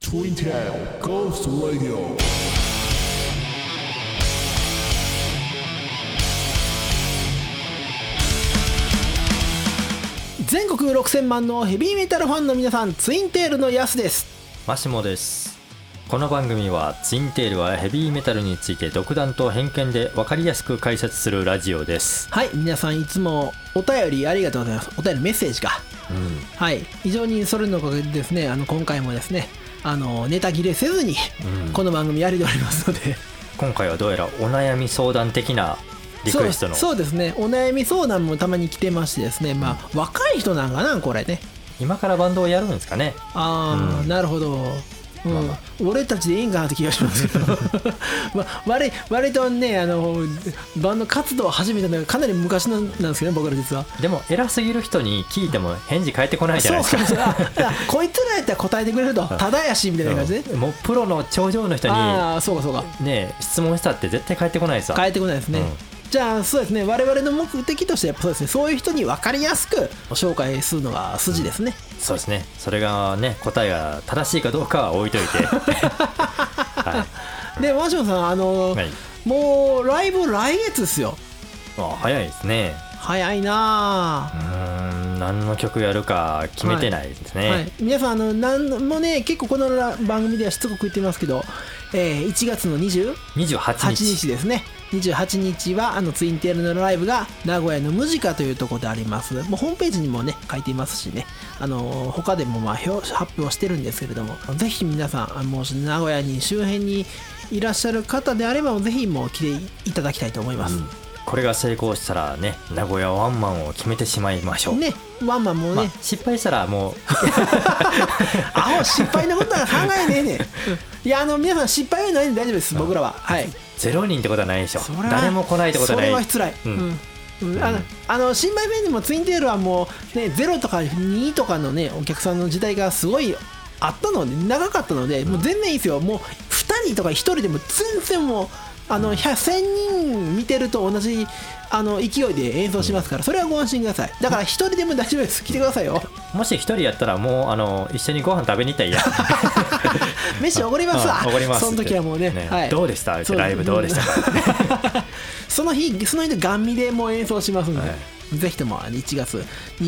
Twin Tail Ghost Radio。全国6000万のヘビーメタルファンの皆さん、ツインテールのヤスです。 マシモです。この番組はツインテールはヘビーメタルについて独断と偏見で分かりやすく解説するラジオです。 はい、皆さんいつもお便りありがとうございます。お便りメッセージか、はい、非常にそれのおかげでですね、今回もですね、ネタ切れせずにこの番組やりておりますので、 今回はどうやらお悩み相談的なリクエストのそうですね、お悩み相談もたまに来てましてですね、まあ若い人なんかな、これね、 今からバンドをやるんですかね。 なるほど、俺たちでいいんかなって気がしますけど割とね、バンド活動を始めたのがかなり昔なんですけどね、僕ら実は。 でも偉すぎる人に聞いても返事返ってこないじゃないですか。 そうこいつらやったら答えてくれると、ただやしみたいな感じで、 もうプロの頂上の人にそうかね、質問したって絶対返ってこないですわ。 返ってこないですね、じゃあそうですね、我々の目的としてはそうですね、そういう人に分かりやすく紹介するのが筋ですね、 そうですね。それがね、答えが正しいかどうかは置いといて、はい、でマシモさん、はい、もうライブ来月ですよ。 早いですね。 早いな。 何の曲やるか決めてないですね、 はい、皆さん何もね、結構この番組ではしつこく言ってますけど、1月の28日ですね、28日はツインテールのライブが名古屋のムジカというところであります。もうホームページにもね書いていますしね、他でも発表してるんですけれども、ぜひ皆さん、もう名古屋に周辺にいらっしゃる方であればぜひもう来ていただきたいと思います、 これが成功したらね、名古屋ワンマンを決めてしまいましょうね。ワンマンもね、 失敗したらもう失敗のことは考えねえねいや、皆さん失敗はないんで大丈夫です、僕らは。はい、 0人ってことはないでしょ。誰も来ないってことはない。 それはつらい、新米弁でもツインテールはもう、ね、0とか2とかのねお客さんの時代がすごいあったので、長かったので、もう全然いいですよ。もう2人とか1人でも全然もう1000人見てると同じ勢いで演奏しますから、それはご安心ください。だから1人でも大丈夫です、来てくださいよ。 もし1人やったらもう一緒にご飯食べに行ったらいいや飯おごりますわ。 おごります。 その時はもうね、はい、 どうでした、ライブどうでしたかその日ガン見でもう演奏しますので、ぜひとも1月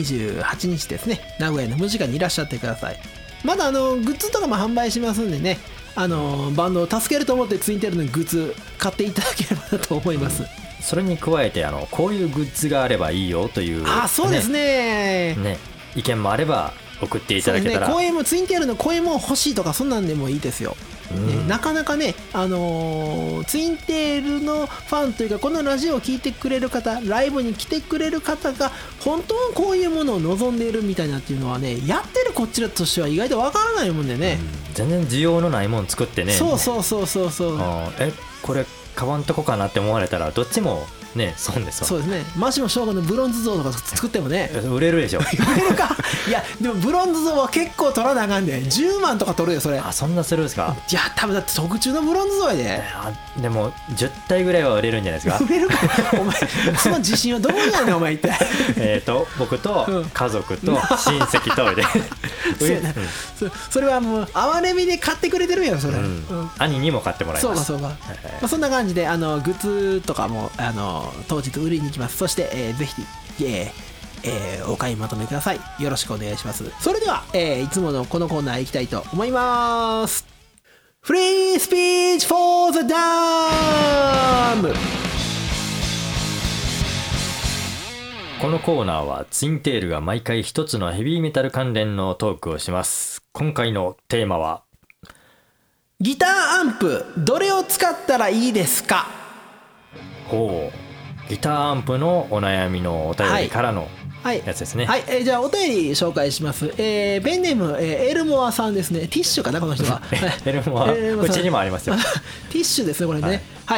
28日ですね、名古屋のムジカにいらっしゃってください。まだグッズとかも販売しますんでね、バンドを助けると思ってツインテールのグッズ買っていただければなと思います、 それに加えてこういうグッズがあればいいよという、 そうですね、 意見もあれば送っていただけたら、 声もツインテールの声も欲しいとかそんなんでもいいですよ、なかなかね、ツインテールのファンというか、このラジオを聴いてくれる方、ライブに来てくれる方が本当はこういうものを望んでいるみたいなっていうのはね、やってるこっちらとしては意外とわからないもんでね、 全然需要のないもん作ってね、 そうこれ買わんとこかなって思われたらどっちもね、損ですわ。 そうですね。マシモ翔吾のブロンズ像とか作ってもね売れるでしょ。売れるか。いやでもブロンズ像は結構取らなあかんで、10万とか取るよそれ。 そんなするんですか。 いや多分だって特注のブロンズ像やで。 でも10体ぐらいは売れるんじゃないですか。 売れるか。お前その自信はどこにあるのお前一体。 僕と家族と親戚とでそれはもう哀れみで買ってくれてるやんそれ、 兄にも買ってもらいます。 そうか、そんな感じでグッズとかも当日売りに行きます。そして、ぜひ、お買い求めください。よろしくお願いします。それでは、いつものこのコーナー行きたいと思います。フリースピーチ for the Dam。 このコーナーはツインテールが毎回一つのヘビーメタル関連のトークをします。今回のテーマはギターアンプどれを使ったらいいですか。 ギターアンプのお悩みのお便りからのやつですね。 はい、じゃあお便り紹介します。ペンネーム、エルモアさんですね。ティッシュかなこの人は。 エルモア、うちにもありますよ。 ティッシュですねこれね。はい、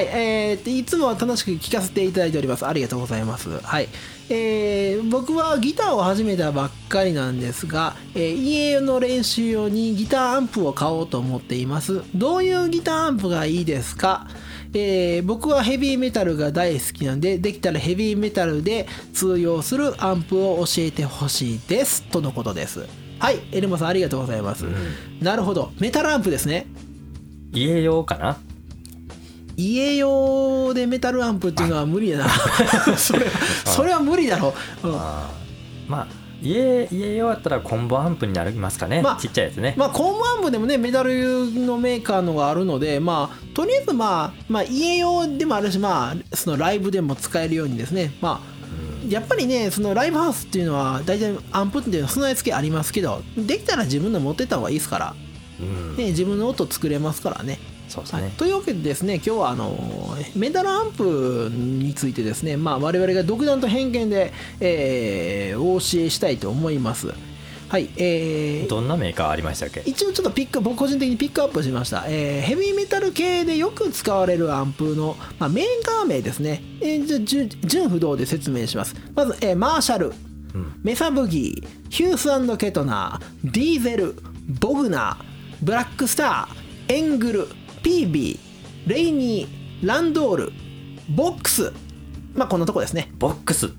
いつも楽しく聞かせていただいております。ありがとうございます。はい、僕はギターを始めたばっかりなんですが、家の練習用にギターアンプを買おうと思っています。どういうギターアンプがいいですか。僕はヘビーメタルが大好きなんで、できたらヘビーメタルで通用するアンプを教えてほしいですとのことです。 はい、エルモさんありがとうございます、なるほど、メタルアンプですね。 家用かな。 家用でメタルアンプっていうのは無理やなそれは無理だろう、 まあ家用やったらコンボアンプになりますかね、ちっちゃいやつね。 コンボアンプでもねメタルのメーカーのがあるので、とりあえず家用でもあるし、そのライブでも使えるようにですね、やっぱりねそのライブハウスっていうのは大体アンプっていうのは備え付けありますけど、できたら自分の持ってった方がいいですから、自分の音作れますからね。 そうですね。 というわけでですね、今日はメタルアンプについてですね、我々が独断と偏見で、お教えしたいと思います。はい、 どんなメーカーありましたっけ？ 一応ちょっと僕個人的にピックアップしました。ヘビーメタル系でよく使われるアンプの、メーカー名ですね。順不動で説明します。まず、マーシャル、メサブギー、ヒュース&ケトナー、ディーゼル、ボグナー、ブラックスター、エングル、PB、レイニー、ランドール、ボックス、こんなとこですね。 ボックス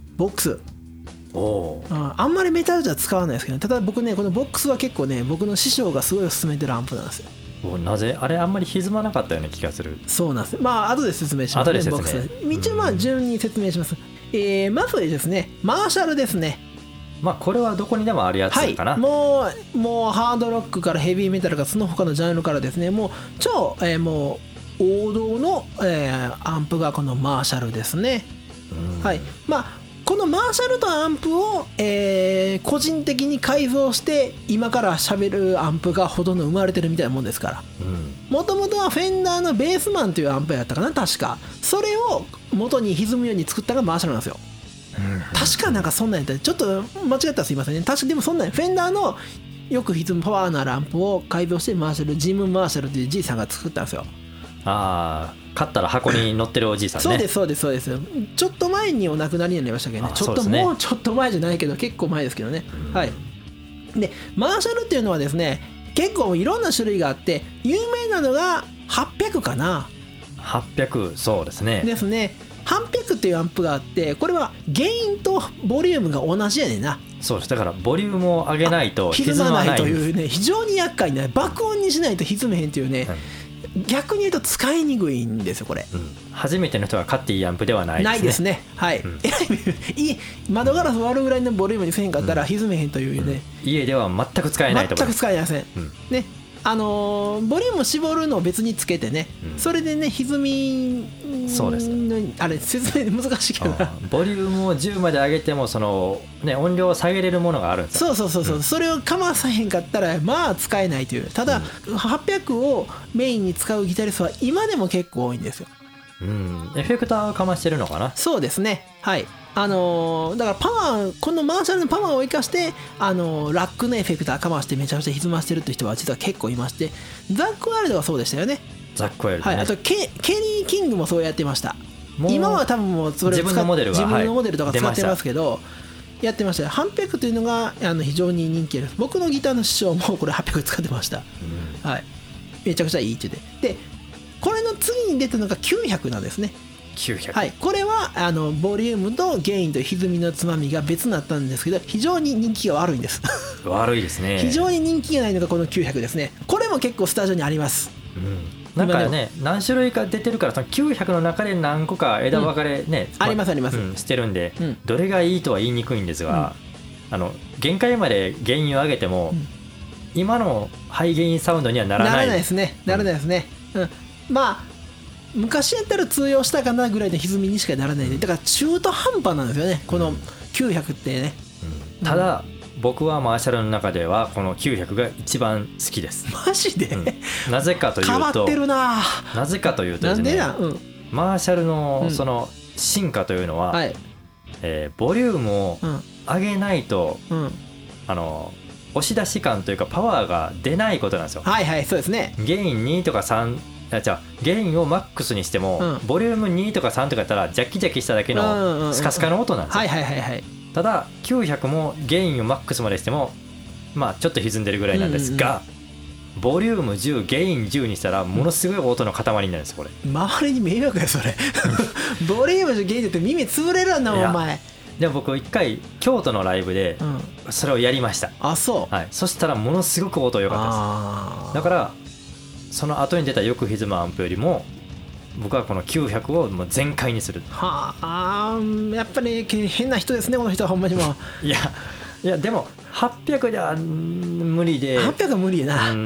あんまりメタルじゃ使わないですけど、ただ僕ねこのボックスは結構ね僕の師匠がすごい勧めてるアンプなんですよ。 なぜあれあんまり歪まなかったような気がする。 そうなんです。後で説明しますね。ボックス一応順に説明します。まずですねマーシャルですね。 これはどこにでもあるやつかな。 もうハードロックからヘビーメタルからその他のジャンルからですね、もう超、もう王道の、アンプがこのマーシャルですね。はい。このマーシャルとアンプを、個人的に改造して今から喋るアンプがほとんど生まれてるみたいなもんですから。もともとはフェンダーのベースマンというアンプやったかな確か。それを元に歪むように作ったのがマーシャルなんですよ。確かなんかそんなんやったらちょっと間違ったらすいませんね。確かでもそんなんフェンダーのよく歪むパワーのあるアンプを改造してジム・マーシャルというじいさんが作ったんですよ。 買ったら箱に乗ってるおじいさんね。 そうですちょっと前にお亡くなりになりましたけどね。もうちょっと前じゃないけど結構前ですけどね。はい。でマーシャルっていうのはですね結構いろんな種類があって有名なのが800かな。 800そうですね。 ですね。800っていうアンプがあって、これはゲインとボリュームが同じやねんな。 そうです。だからボリュームを上げないと歪まないというね、非常に厄介な爆音にしないと歪めへんというね、逆に言うと使いにくいんですよこれ、 初めての人が買っていいアンプではないですね。 ないですね。はい、窓ガラス割るぐらいのボリュームにせんかったら歪めへんというね、 家では全く使えないと思います。 全く使えません、ね。ボリューム絞るのを別につけてね、それでね歪みそうですあれ説明難しいけどなボリュームを10まで上げてもその、音量を下げれるものがあるんですよ。そう、 それをかまさへんかったら使えないという。ただ、800をメインに使うギタリストは今でも結構多いんですよ。 エフェクターをかましてるのかな。 そうですね。はい。だからこのマーシャルのパワーを生かしてラックのエフェクターかましてめちゃくちゃ歪ましてるって人は実は結構いまして、ザック・ワイルドがそうでしたよね。 ザック・ワイルドね。 はい。あとケリー・キングもそうやってました。今は多分もうそれを自分のモデルとか使ってますけど、やってましたよ。800というのが非常に人気です。僕のギターの師匠もこれ800使ってました、はい。めちゃくちゃいいって言って、でこれの次に出たのが900なんですね。 900、 はい、これはボリュームとゲインと歪みのつまみが別になったんですけど、非常に人気が悪いんです悪いですね。 非常に人気がないのがこの900ですね。これも結構スタジオにあります、 なんかね何種類か出てるから、その900の中で何個か枝分かれね、 あります、 してるんで、どれがいいとは言いにくいんですが、限界までゲインを上げても、今のハイゲインサウンドにはならないですね。昔やったら通用したかなぐらいの歪みにしかならないで、だから中途半端なんですよねこの900ってね、 ただ僕はマーシャルの中ではこの900が一番好きです。 マジで、 なぜかというと変わってるな。 なぜかというとですね、マーシャルのその進化というのは、ボリュームを上げないと、押し出し感というかパワーが出ないことなんですよ。 そうですね。 ゲイン2とか3、ゲインをマックスにしても、ボリューム2とか3とかやったらジャキジャキしただけのスカスカの音なんですよ。ただ900もゲインをマックスまでしてもちょっと歪んでるぐらいなんですが、ボリューム10ゲイン10にしたらものすごい音の塊になるんです。これ周りに迷惑やそれボリューム10ゲイン10って耳潰れるんだもんお前。 でも僕一回京都のライブでそれをやりました、 あ、そう、 はい、そしたらものすごく音良かったです。だからその後に出たよく歪むアンプよりも僕はこの900をもう全開にする。 はあ、やっぱり変な人ですねこの人はほんまにもいやでも800では無理で、 800は無理やな、うん、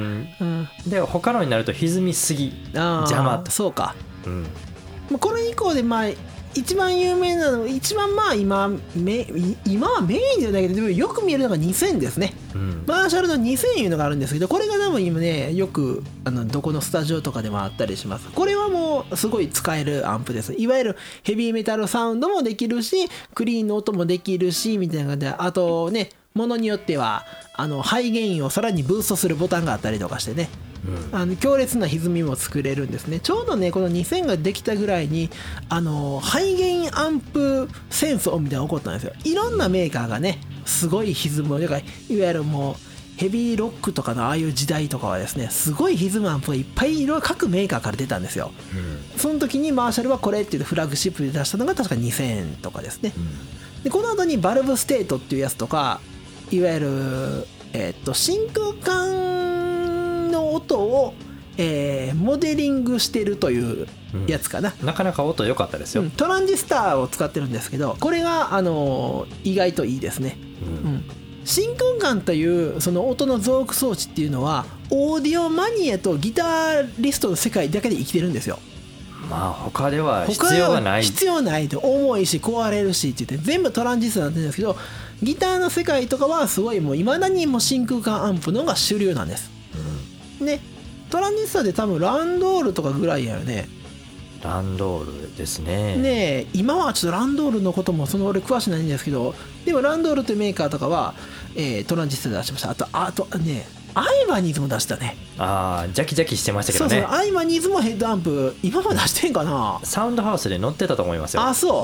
で今のになると歪みすぎ邪魔と。 そうか、これ以降でまあ一番有名なの、一番まあ今はメインじゃないけど、でもよく見えるのが2000ですね、マーシャルの2000いうのがあるんですけど、これが多分今ねよくどこのスタジオとかでもあったりします。これはもうすごい使えるアンプです。いわゆるヘビーメタルサウンドもできるし、クリーンの音もできるしみたいな感じで、あとねものによってはハイゲインをさらにブーストするボタンがあったりとかしてね、強烈な歪みも作れるんですね。ちょうどねこの2000ができたぐらいにハイゲインアンプ戦争みたいなのが起こったんですよ。いろんなメーカーがねすごい歪む、だからいわゆるもうヘビーロックとかのああいう時代とかはですね、すごい歪むアンプがいっぱいいろいろ各メーカーから出たんですよ、その時にマーシャルはこれっていうフラッグシップで出したのが確か2000とかですね、でこの後にバルブステートっていうやつとか、いわゆる真空管の音を、モデリングしてるというやつかな、 なかなか音良かったですよ、 トランジスタを使ってるんですけど、これが意外といいですね、真空管というその音の増幅装置っていうのはオーディオマニアとギタリストの世界だけで生きてるんですよ。 まあ他では必要がない、 必要ないと、重いし壊れるしって言って全部トランジスタになってるんですけど、ギターの世界とかはすごいもう未だにもう真空管アンプのが主流なんです、でトランジスタで多分ランドールとかぐらいやよね。 ランドールですね。 ねえ今はちょっとランドールのこともその俺詳しないんですけど、でもランドールというメーカーとかは、トランジスタで出しました。あとねアイバニーズも出したね。 ジャキジャキしてましたけどね。 そうアイバニーズもヘッドアンプ今も出してんかな。 サウンドハウスで載ってたと思いますよ。 あ、そう、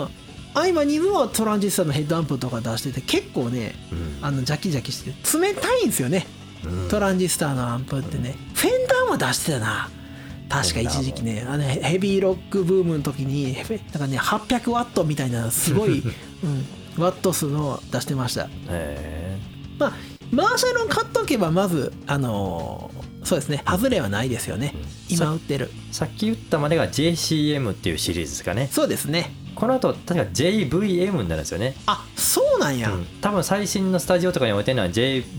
アイバニーズもトランジスタのヘッドアンプとか出してて結構ね、ジャキジャキして冷たいんですよね、トランジスタのアンプってね、フェンダーも出してたな確か一時期ね、ヘビーロックブームの時になんかね800ワットみたいなすごい、ワット数の出してました。まあマーシャルを買っとけばまずそうですね、外れはないですよね、今売ってる。 さっき言ったまでが JCM っていうシリーズですかね。 そうですね。 この後確か JVM になるんですよね。 あ、そうなんや、 多分最新のスタジオとかに置いてるのは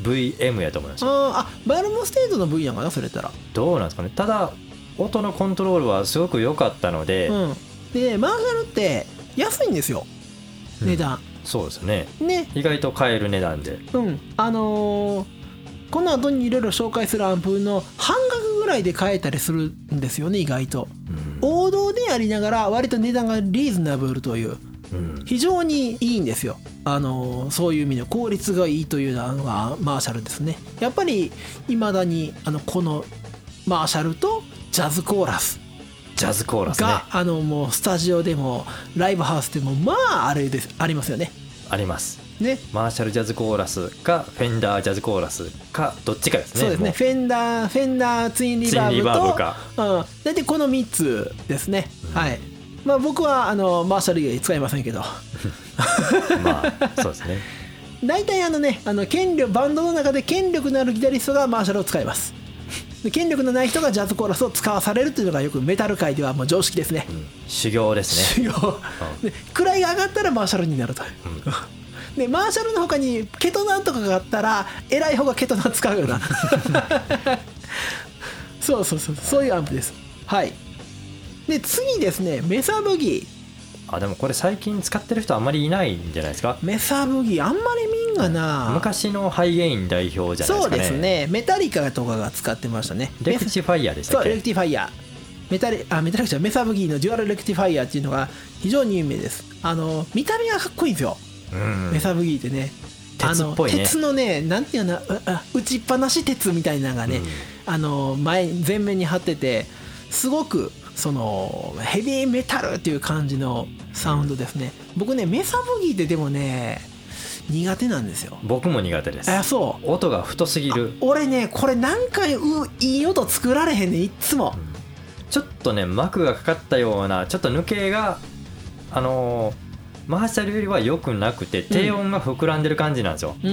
JVM やと思います。 バルブステートの V なんかなそれたら。 どうなんですかね。ただ音のコントロールはすごく良かったので、 でマーシャルって安いんですよ、値段。 そうですね。意外と買える値段で。 この後にいろいろ紹介するアンプの半額ぐらいで買えたりするんですよね、意外と。王道でありながら割と値段がリーズナブルという、非常にいいんですよ。そういう意味で効率がいいというのがマーシャルですね。やっぱりいまだにこのマーシャルとジャズコーラスがもうスタジオでもライブハウスでもまああれです、ありますよね。 ありますね。 マーシャルジャズコーラスかフェンダージャズコーラスかどっちかですね。 そうですね。フェンダーツインリバーブと大体この3つですね、はい。まあ僕はマーシャル以外使いませんけどまあそうですね。 大体バンドの中で権力のあるギタリストがマーシャルを使います。権力のない人がジャズコーラスを使わされるっていうのがよくメタル界ではもう常識ですね、 修行ですね。 修行、で位が上がったらマーシャルになると、でマーシャルの他にケトナンとかがあったら偉い方がケトナン使うようなそういうアンプです。はい。で次ですね、メサブギー。 でもこれ最近使ってる人あんまりいないんじゃないですか。 メサブギーあんまり見んがな。 昔のハイゲイン代表じゃないですかね。 そうですね。メタリカとかが使ってましたね。 レクティファイヤーでしたっけ。 そう、レクティファイヤー。メタリカじゃメサブギーのデュアルレクティファイヤーっていうのが非常に有名です。見た目がかっこいいんですよ、メサブギーってね。 鉄っぽいね。 鉄のね、なんていうの、打ちっぱなし鉄みたいなのがね、前面に貼ってて、すごくヘビーメタルっていう感じのサウンドですね。僕ねメサブギーってでもね苦手なんですよ。 僕も苦手です。 そう。 音が太すぎる。 俺ねこれ何回いい音作られへんねん、いっつも。ちょっとね膜がかかったようなちょっと抜けがマーシャルよりは良くなくて低音が膨らんでる感じなんですよ、 うん、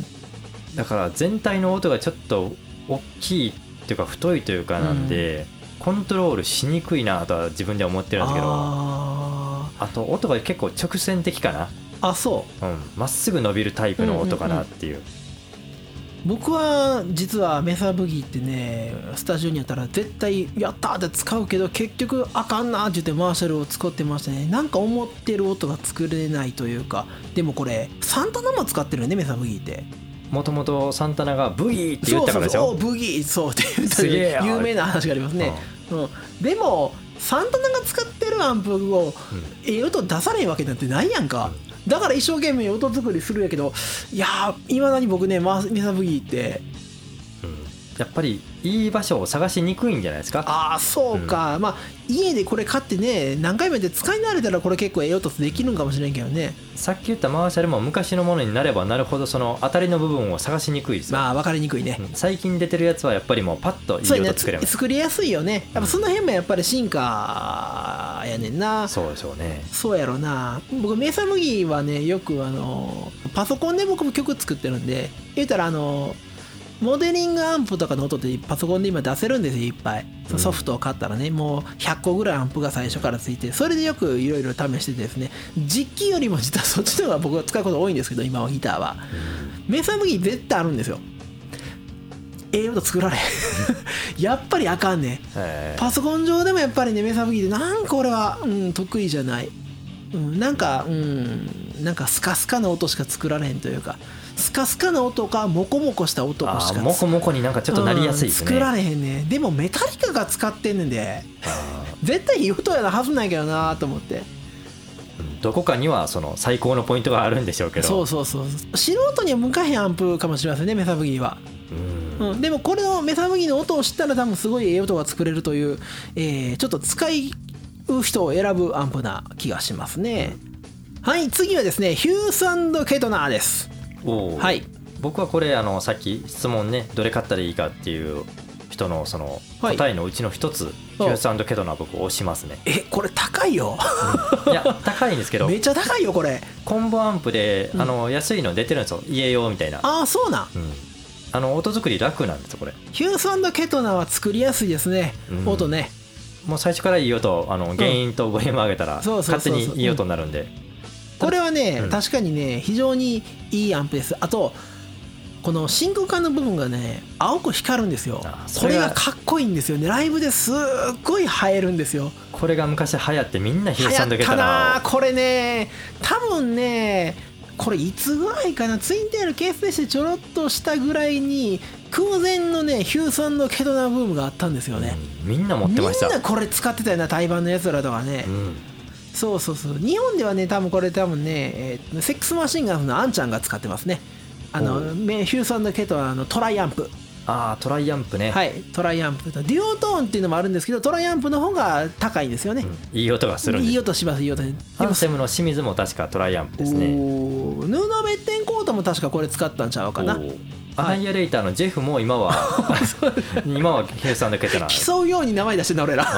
だから全体の音がちょっと大きいっていうか太いというかなんで、コントロールしにくいなとは自分では思ってるんですけど、あと音が結構直線的かな。 あ、そう、 まっすぐ伸びるタイプの音かなっていう、 僕は実はメサブギーってね、スタジオにやったら絶対やったーって使うけど結局あかんなーって言ってマーシャルを使ってましたね。なんか思ってる音が作れないというか。でもこれサンタナも使ってるよね、メサブギーって。 もともとサンタナがブギーって言ったからでしょ。 そうブギー、そうって言った有名な話がありますね、でもサンタナが使ってるアンプを音出されへんわけなんてないやんか、だから一生懸命音作りするやけど、いやーいまだに僕ねメサブギーって、 やっぱりいい場所を探しにくいんじゃないですか。 ああそうか、まあ家でこれ買ってね何回もやって使い慣れたらこれ結構音できるんかもしれんけどね。 さっき言ったマーシャルも昔のものになればなるほどその当たりの部分を探しにくいですよ。 まあ分かりにくいね、 最近出てるやつはやっぱりもうパッといい音作れます、 作りやすいよね。やっぱその辺もやっぱり進化やねんな。 そうでしょうね。 そうやろな。僕メサブギーはねよくパソコンで僕も曲作ってるんで、言うたらモデリングアンプとかの音ってパソコンで今出せるんですよ、いっぱい。ソフトを買ったらね、もう100個ぐらいアンプが最初からついて、それでよくいろいろ試しててですね、実機よりも実はそっちの方が僕が使うこと多いんですけど、今はギターはメサブギー絶対あるんですよ。音作られやっぱりあかんね。パソコン上でもやっぱりねメサブギーでなんか俺は、得意じゃない、なんかスカスカな音しか作られへんというか、スカスカな音かモコモコした音しかモコモコになんかちょっとなりやすいですね、 作られへんね。でもメタリカが使ってんねんで絶対いい音やなはずないけどなと思って、 どこかにはその最高のポイントがあるんでしょうけど、 そう素人には向かへんアンプかもしれませんねメサブギーは。でもこれのメサブギーの音を知ったら多分すごい音が作れるという、ちょっと使う人を選ぶアンプな気がしますね。はい、次はですねヒュース&ケトナーです。はい、 僕はこれさっき質問ね、どれ買ったらいいかっていう人のその答えのうちの一つ、ヒュース&ケトナー僕押しますね。 これ高いよ、 いや高いんですけどめっちゃ高いよこれ。 コンボアンプで安いの出てるんですよ、家用みたいな。 ああそうなん、 音作り楽なんですよこれ。 ヒュース&ケトナーは作りやすいですね、音ね。 もう最初からいい音、原因とボリューム上げたら勝手にいい音になるんで、 これはね、確かにね非常にいいアンプです。あとこの真空管の部分がね青く光るんですよ。これがかっこいいんですよね。ライブですっごい映えるんですよ。 これが昔流行ってみんなヒュース&ケトナーを。 流行ったなこれね。多分ねこれいつぐらいかな、ツインテールケースでしてちょろっとしたぐらいに空前のねヒュース&ケトナーブームがあったんですよね、 みんな持ってました。 みんなこれ使ってたよな、対バンのやつらとかね、そう日本ではね多分ね、セックスマシンガンズのアンちゃんが使ってますね。ヒュース&ケトナーのトライアンプ。 トライアンプね。 はい、トライアンプとデュオトーンっていうのもあるんですけど、トライアンプの方が高いんですよね、 いい音がするんです。 いい音します。いい音。 ハンセムの清水も確かトライアンプですね。 ヌーノベッテンコートも確かこれ使ったんちゃうかな。 アナイアレーターのジェフも今は今はヒュース&ケトナー競うように名前出してんな俺ら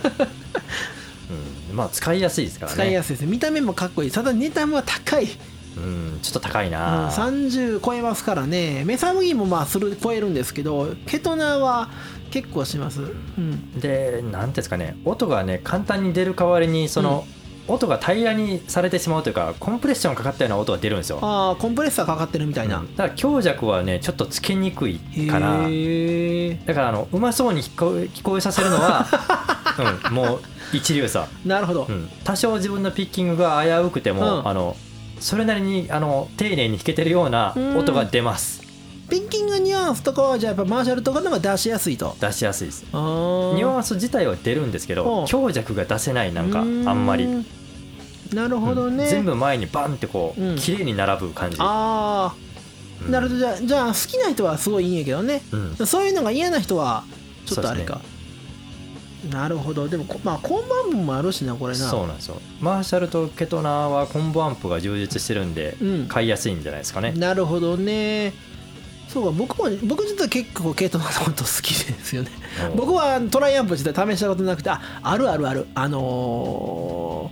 まあ使いやすいですからね。 使いやすいです。見た目もかっこいい。ただ値段は高い。 ちょっと高いな、 30超えますからね。メサブギーもまあ超えるんですけど、ケトナーは結構します、 でなんていうんですかね、音がね簡単に出る代わりにその、音が平らにされてしまうというか、コンプレッションかかったような音が出るんですよ。 コンプレッサーかかってるみたいな、 だから強弱はねちょっとつけにくいかな。だからうまそうに聞こえさせるのはもう一流さ。 なるほど、 多少自分のピッキングが危うくても、それなりに丁寧に弾けてるような音が出ます。 ピッキングニュアンスとかはじゃあやっぱマーシャルとかでも出しやすいと。 出しやすいです。ニュアンス自体は出るんですけど、強弱が出せない。なんかあんまり。 なるほどね、 全部前にバンってこう綺麗に並ぶ感じ。 なるほど。じゃあ好きな人はすごいいいんやけどね、そういうのが嫌な人はちょっとあれか。なるほど。でもまあコンボアンプもあるしなこれな。 そうなんですよ。マーシャルとケトナーはコンボアンプが充実してるんで、買いやすいんじゃないですかね。 なるほどね。そうか、僕実は結構ケトナーのこと好きですよね。僕はトライアンプ自体試したことなくて、ある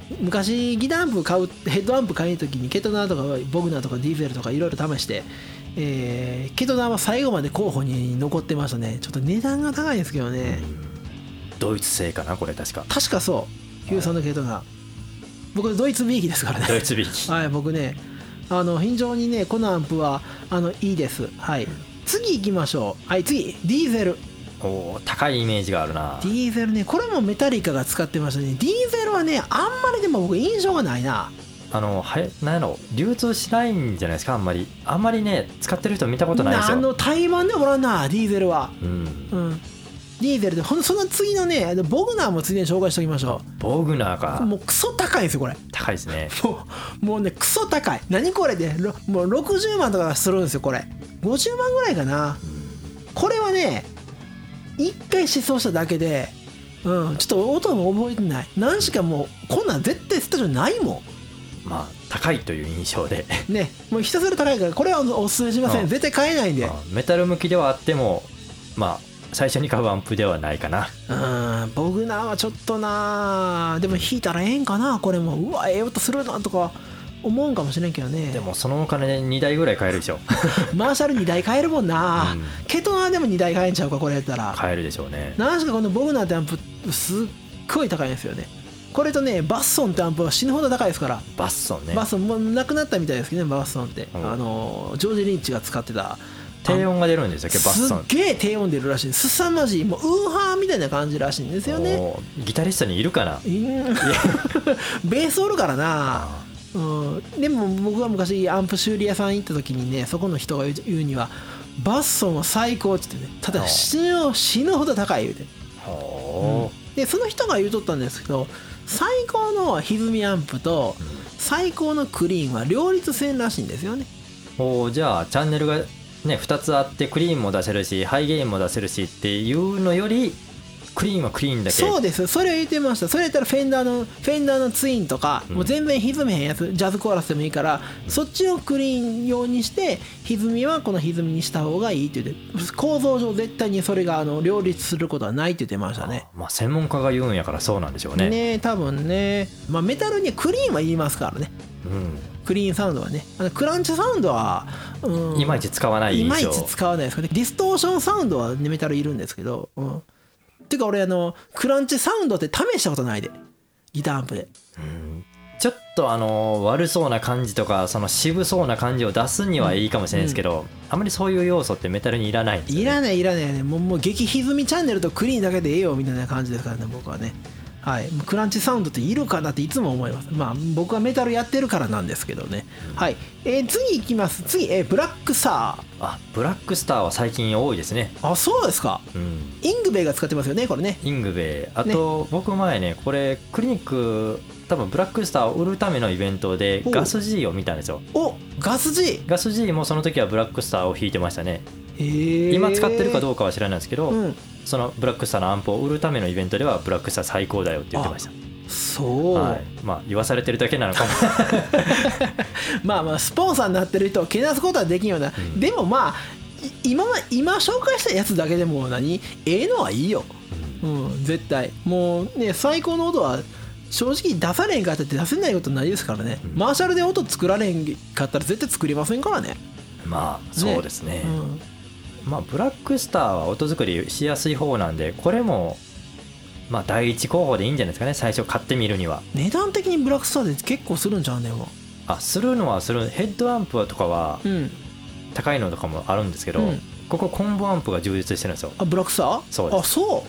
昔ギターアンプ買うヘッドアンプ買いに行く時にケトナーとかボグナーとかディーゼルとかいろいろ試して、ケトナーは最後まで候補に残ってましたね。ちょっと値段が高いんですけどね。 ドイツ製かなこれ。確かそうヒューソンのケトナー、僕ドイツびいきですからね。 ドイツびいきはい、僕ね非常にねこのアンプはいいです。はい、次行きましょう。はい、次ディーゼル。 高いイメージがあるな。 ディーゼルね、これもメタリカが使ってましたね。ディーゼルはねあんまりでも僕印象がないな。 なんやろ流通しないんじゃないですか。あんまりね使ってる人見たことないですよ。 台湾でおらんなディーゼルは。ディーゼルでその次のねボグナーも次に紹介しておきましょう。 ボグナーか。 もうクソ高いんですよこれ。 高いですね。 もうねクソ高い。何これでもう60万とかするんですよこれ。50万ぐらいかな。これはね1回試奏しただけで、ちょっと音も覚えてない。何しかもうこんなん絶対スタジオないもん。 まあ高いという印象でね、もうひたすら高いからこれはおすすめしません。絶対買えないんで。 メタル向きではあっても最初に買うアンプではないかな。 ボグナーはちょっとな。でも弾いたらええんかなこれも。うわええ音するなとか思うんかもしれんけどね。 でもそのお金で2台ぐらい買えるでしょマーシャル2台買えるもんな、ケトナーでも2台買えんちゃうかこれやったら。 買えるでしょうね。 なんしかこのボグナーってアンプすっごい高いんですよね。これとねバッソンってアンプは死ぬほど高いですから。 バッソンね。 バッソンもうなくなったみたいですけどね。バッソンって、ジョージ・リンチが使ってた低音が出るんですよ。バッソンすっげえ低音出るらしい。すさまじいもうウーハーみたいな感じらしいんですよね。 ギタリストにいるかなベースおるからな。でも僕は昔アンプ修理屋さん行った時にねそこの人が言うにはバッソンは最高って言ってね。ただ死ぬほど高い言うて、でその人が言うとったんですけど最高の歪みアンプと最高のクリーンは両立せんらしいんですよね。 じゃあチャンネルがね2つあってクリーンも出せるしハイゲインも出せるしっていうのよりクリーンはクリーンだけ。 そうです。それを言ってました。それやったらフェンダーのツインとか、もう全然歪めへんやつジャズコーラスでもいいから、そっちをクリーン用にして歪みはこの歪みにした方がいいって言って、構造上絶対にそれが両立することはないって言ってましたね。 専門家が言うんやからそうなんでしょうね。 ね多分ね。メタルにはクリーンは言いますからね。クリーンサウンドはね。クランチサウンドは、 いまいち使わない印象。 いまいち使わないですかね。ディストーションサウンドは、ね、メタルいるんですけど、てか俺クランチサウンドって試したことないでギターアンプで。 ちょっと悪そうな感じとかその渋そうな感じを出すにはいいかもしれないですけど、あまりそういう要素ってメタルにいらないんですよね。いらないね。もう激歪みチャンネルとクリーンだけでええよみたいな感じですからね僕はね。はい、クランチサウンドっているかなっていつも思います。僕はメタルやってるからなんですけどね。はい、次いきます。次、ブラックスター。 ブラックスターは最近多いですね。 そうですか。イングベイが使ってますよねこれね。 イングベイ。あと、僕前ねこれクリニック多分ブラックスターを売るためのイベントでガス G を見たんですよ。 ガス G もその時はブラックスターを弾いてましたね。今使ってるかどうかは知らないですけど、そのブラックスターのアンプを売るためのイベントではブラックスター最高だよって言ってました。 そう、 はい、言わされてるだけなのかもスポンサーになってる人をけなすことはできんような、でも今紹介したやつだけでもええのはいいよ、絶対もうね最高の音は正直出されんかったって出せないことないですからね、マーシャルで音作られんかったら絶対作りませんからね。 そうですね、ブラックスターは音作りしやすい方なんでこれも第一候補でいいんじゃないですかね。最初買ってみるには。 値段的にブラックスターで結構するんちゃうねんも。 するのはする。ヘッドアンプとかは高いのとかもあるんですけど、ここコンボアンプが充実してるんですよ。 ブラックスター。 そうです。 そう、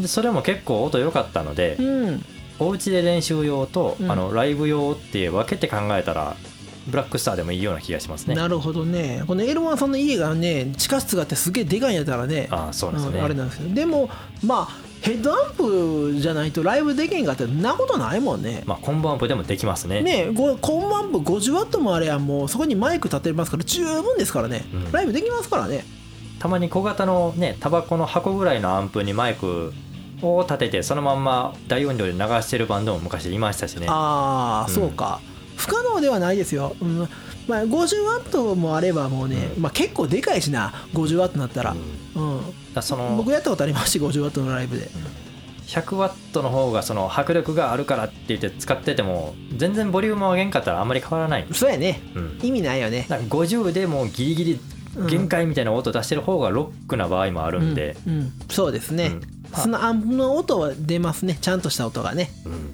でそれも結構音良かったので、お家で練習用と、ライブ用って分けて考えたらブラックスターでもいいような気がしますね。 なるほどね。このエルワンさんの家がね地下室があってすげえでかいんやったらね、 そうですね、 あれなんですけど、でもヘッドアンプじゃないとライブできんかったらなことないもんね。 コンボアンプでもできますね。 コンボアンプ 50W もあれやもうそこにマイク立てますから十分ですからね、ライブできますからね。 たまに小型のねタバコの箱ぐらいのアンプにマイクを立ててそのまんま大音量で流してるバンドも昔いましたしね。 そうか、不可能ではないですよ、50W もあればもうね、結構でかいしな 50W になったら、僕やったことありますし 50W のライブで、 100ワットの方がその迫力があるからって言って使ってても全然ボリュームを上げんかったらあんまり変わらない。 そうやね、意味ないよね。 50でもうギリギリ限界みたいな音出してる方がロックな場合もあるんで、 そうですね、そのアンプの音は出ますね、ちゃんとした音がね。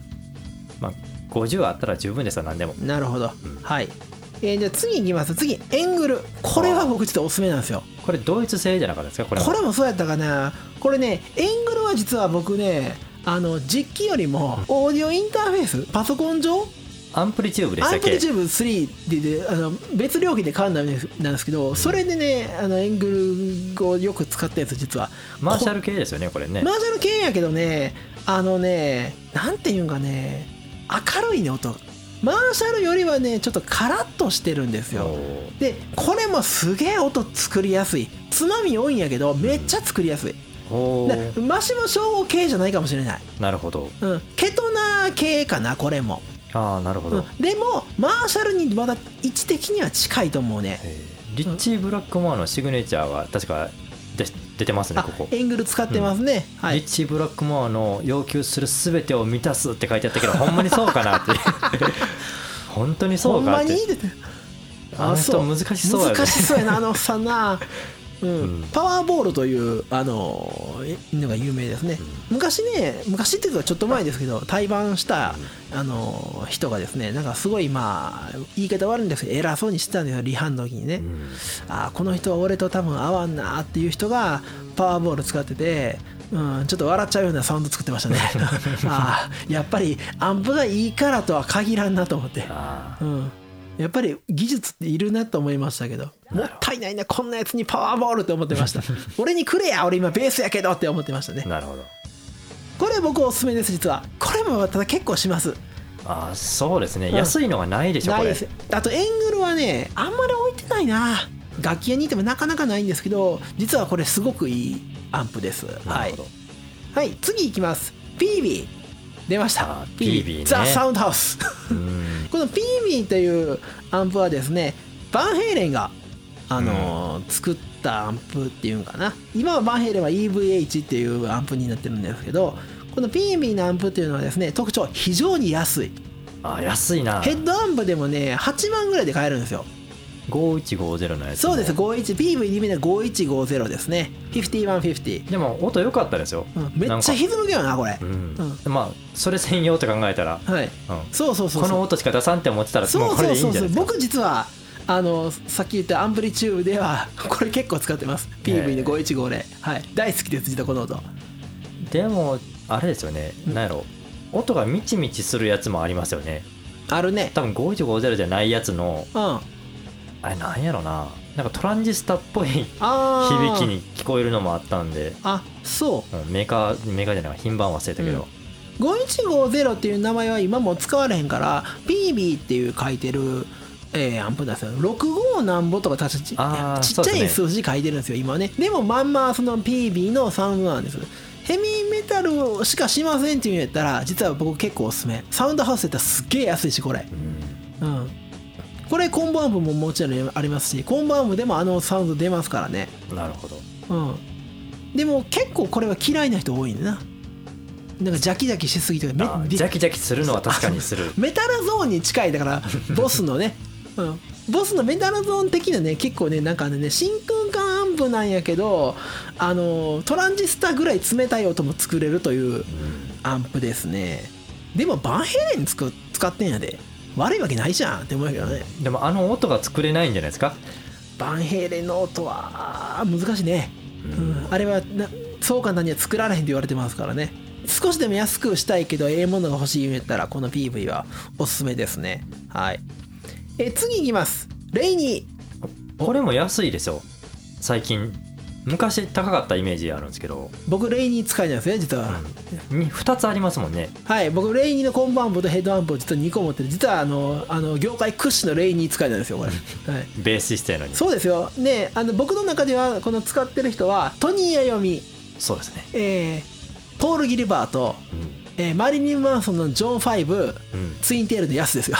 50あったら十分ですよ、何でも。 なるほど、はい。じゃあ次いきます。次エングル、これは僕ちょっとおすすめなんですよ。 これドイツ製じゃなかったですか？これもそうやったかな。これね、エングルは実は僕ね、実機よりもオーディオインターフェース、パソコン上アンプリチューブでしたっけ？ アンプリチューブ3で別料金で買うんですけど、それでねエングルをよく使ったやつ、実はマーシャル系ですよね、これね。 マーシャル系やけどね、なんていうんかね、明るいね、音。マーシャルよりはねちょっとカラッとしてるんですよ。でこれもすげえ音作りやすい、つまみ多いんやけどめっちゃ作りやすい。マシモ称号系じゃないかもしれない。 なるほど、 ケトナー系かな、これも。 なるほど、 でもマーシャルにまだ位置的には近いと思うね。 リッチー・ブラックモアのシグネチャーは確か出てますね、ここ。 エングル使ってますね、 リッチー・ブラックモアの要求する全てを満たすって書いてあったけど、ほんまにそうかなって本当にそうかって。あの人難しそうやね。 難しそうやな、おっさんな。パワーボールというのが有名ですね。昔っていうかちょっと前ですけど、対バンした人がですね、なんかすごい言い方悪いんですけど偉そうにしてたんですよ、リハの時にね。この人は俺と多分合わんなっていう人がパワーボール使ってて、ちょっと笑っちゃうようなサウンド作ってましたね。やっぱりアンプがいいからとは限らんなと思って。やっぱり技術っているなと思いましたけど、もったいないなこんなやつにパワーボールって思ってました。俺にくれや、俺今ベースやけどって思ってましたね。 なるほど。 これ僕おすすめです。実はこれもただ結構します。 そうですね、安いのがないでしょ、これ。 ないです。あとエングルはねあんまり置いてないな、楽器屋にいてもなかなかないんですけど、実はこれすごくいいアンプです。はい、次いきます。PB出ました。 PB ね、 ザ・サウンドハウス。この PB というアンプはですね、バンヘイレンが、作ったアンプっていうんかな。今はバンヘイレンは EVH っていうアンプになってるんですけど、この PB のアンプっていうのはですね、特徴非常に安い。 安いな。 ヘッドアンプでもね8万ぐらいで買えるんですよ。 5150のやつ。 そうです、PV2 名で5150ですね。5150。 でも音良かったですよ、 めっちゃ歪むけどなこれ。 それ専用って考えたら、 そうこの音しか出さんって思ってたらもうこれでいいんじゃないですか。 僕実はさっき言ったアンプリチューブではこれ結構使ってます。 PV で5150、大好きです、実はこの音。 でもあれですよね、なんやろ、音がみちみちするやつもありますよね。 あるね。 多分5150じゃないやつの、あれなんやろな、なんかトランジスタっぽい響きに聞こえるのもあったんで。 そう、 メーカーじゃない、品番忘れたけど、 5150っていう名前は今も使われへんから PB っていう書いてるアンプなんですよ。65なんぼとか確かちっちゃい数字書いてるんですよ今ね。でもその PB のサウンドなんです。ヘミメタルしかしませんっていうんやったら実は僕結構おすすめ。サウンドハウスやったらすっげえ安いし、これこれコンボアンプももちろんありますし、コンボアンプでもサウンド出ますからね。 なるほど。 でも結構これは嫌いな人多いんだな。なんかジャキジャキしすぎて、ジャキジャキするのは確かにする。 メタルゾーンに近い、だからボスのね、ボスのメタルゾーン的なね、結構ね、なんかね、真空管アンプなんやけど、トランジスタぐらい冷たい音も作れるというアンプですね。でもバンヘイレン使ってんやで、悪いわけないじゃんって思うけどね。 でも音が作れないんじゃないですか。 バンヘイレンの音は難しいね。あれはそう簡単には作られへんって言われてますからね。少しでも安くしたいけどものが欲しい言うんやったらこの PV はおすすめですね。次いきます。レイニー。これも安いですよ最近。昔高かったイメージあるんですけど、 僕レイニー使いなんですね実は。 2つありますもんね。 僕レイニーのコンボアンプとヘッドアンプを実は2個持ってる。実は業界屈指のレイニー使いなんですよこれ。 ベーシストやのに。 そうですよね。僕の中ではこの使ってる人はトニー・アヨミ、 そうですね、 ポール・ギルバート、マリリン・マンソンのジョン5、ツインテールのヤスですよ。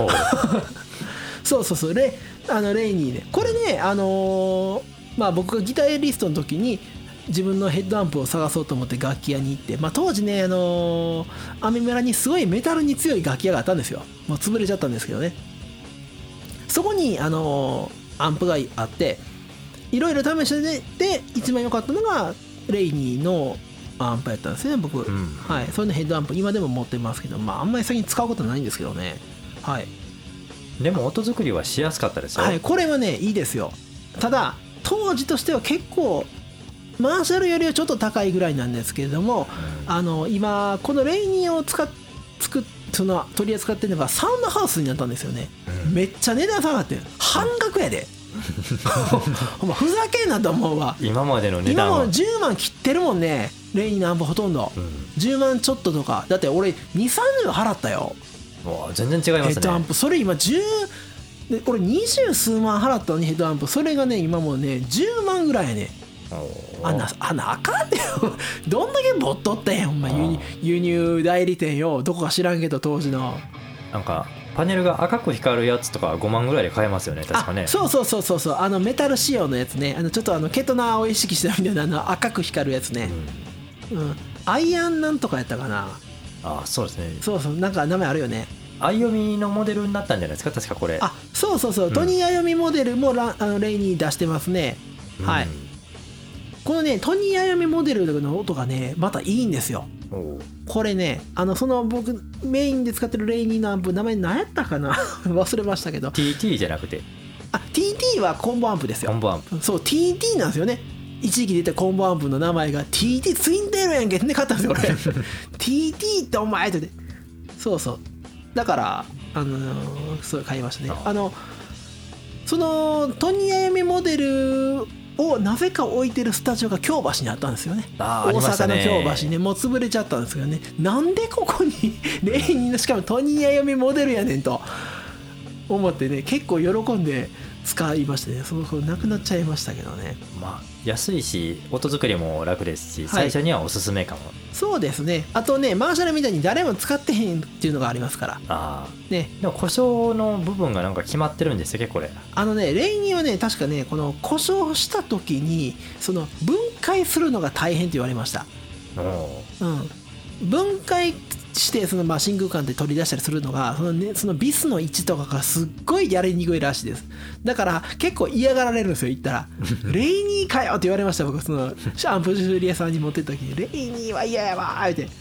そうレイニーで、これね僕がギタリストの時に自分のヘッドアンプを探そうと思って楽器屋に行って、当時ねアメ村にすごいメタルに強い楽器屋があったんですよ。もう潰れちゃったんですけどね。そこにアンプがあっていろいろ試してで一番良かったのがレイニーのアンプやったんですね僕、はい、それのヘッドアンプ今でも持ってますけど、あんまり先に使うことないんですけどね。はい、 でも音作りはしやすかったですよ。 はい、これはねいいですよ。ただ当時としては結構マーシャルよりはちょっと高いぐらいなんですけれども、今このレイニーを取り扱ってるのがサウンドハウスになったんですよね、めっちゃ値段下がって半額やでほんまふざけんなと思うわ。 今までの値段は今も10万切ってるもんねレイニーのアンプほとんど、10万ちょっととかだって俺 2,30 払ったよ。 全然違いますね。 ヘッドアンプそれ今俺20数万払ったのにヘッドアンプそれがね今もうね10万ぐらいやね。あんなあかんねよどんだけぼっとったんやほんま輸入代理店よどこか知らんけど当時のなんかパネルが赤く光るやつとか5万ぐらいで買えますよね確かね。 そうメタル仕様のやつねちょっとケトナーを意識したみたいな赤く光るやつね、アイアンなんとかやったかな。 そうですね。 そうなんか名前あるよね。 アイオミのモデルになったんじゃないですか確かこれ。 そう、トニーアイオミモデルもレイに出してますね、はい。このねトニーアイオミモデルの音がねまたいいんですよ。これねその僕メインで使ってるレイニーのアンプ名前何やったかな忘れましたけど TT じゃなくて TT はコンボアンプですよ。 コンボアンプそう TT なんですよね。一時期出たコンボアンプの名前が TT ツインテールやんけって買ったんですよ俺TT ってお前ってそうだからそう買いましたね。そのトニーアイオミモデルをなぜか置いてるスタジオが京橋にあったんですよね。大阪の京橋ねもう潰れちゃったんですけどね。なんでここにレイニーのしかもトニーアイオミモデルやねんと思ってね結構喜んで使いましてね。そうなくなっちゃいましたけどね。 安いし音作りも楽ですし、最初にはおすすめかも。 そうですね。あとねマーシャルみたいに誰も使ってへんっていうのがありますからね。 でも故障の部分がなんか決まってるんですよ結構これ。 レイニーはね確かねこの故障した時にその分解するのが大変って言われました。分解してその真空管で取り出したりするのがそのビスの位置とかがすっごいやりにくいらしいです。だから結構嫌がられるんですよ言ったらレイニーかよって言われました僕そのシャンプー修理屋さんに持ってった時にレイニーは嫌やわーって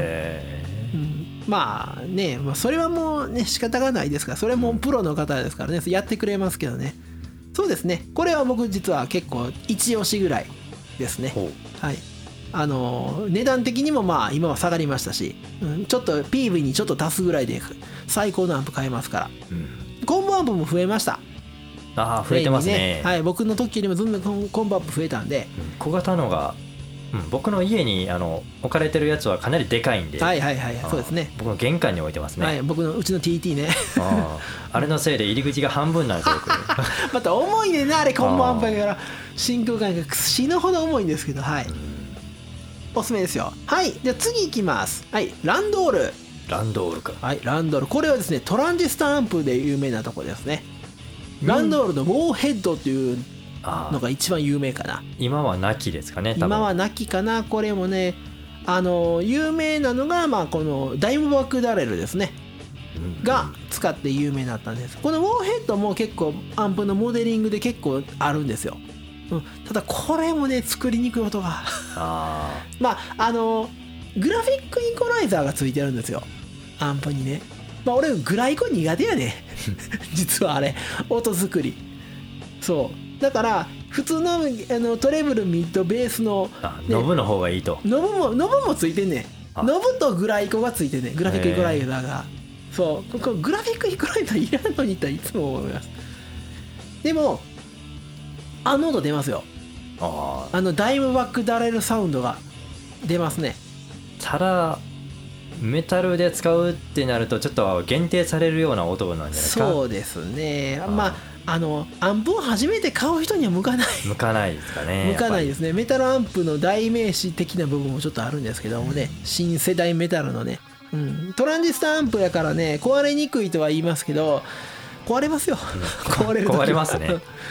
それはもうね仕方がないですからそれはもうプロの方ですからねやってくれますけどね。そうですねこれは僕実は結構一押しぐらいですね。はい。値段的にも今は下がりましたし、ちょっと PV にちょっと足すぐらいで最高のアンプ買えますから、コンボアンプも増えました。 増えてますね。 はい、僕の時よりもずんどんコンボアンプ増えたんで、 小型のが、僕の家に置かれてるやつはかなりでかいんで、 そうですね。 僕の玄関に置いてますね。 はい、うちの TT ね。 あれのせいで入り口が半分なんですよまた重いねんなあれコンボアンプだから真空管が死ぬほど重いんですけど、はい。おすすめですよ。はい、じゃあ次いきます。はい、ランドールか。はい、ランドールこれはですねトランジスタアンプで有名なところですね。ランドールのウォーヘッドっていうのが一番有名かな。 今はなきですかね。 今はなきかな。これもね有名なのがこのダイムバックダレルですね、が使って有名になったんです。このウォーヘッドも結構アンプのモデリングで結構あるんですよ。ただこれもね作りにくい音がグラフィックイコライザーがついてるんですよアンプにね。俺グライコ苦手やね実はあれ音作りそうだから普通のトレブルミッドベースの、 ノブの方がいいと。 ノブもついてんねん。ノブとグライコがついてんねんグラフィックイコライザーが。そうこグラフィックイコライザーいらんのにといつも思います。でも音出ますよ。ダイムバックダレルサウンドが出ますね。 ただメタルで使うってなるとちょっと限定されるような音なんじゃないですか。 そうですね。アンプを初めて買う人には向かないですかね。 向かないですね。メタルアンプの代名詞的な部分もちょっとあるんですけどもね、新世代メタルのね、トランジスタアンプやからね壊れにくいとは言いますけど壊れますよ。 壊れますね。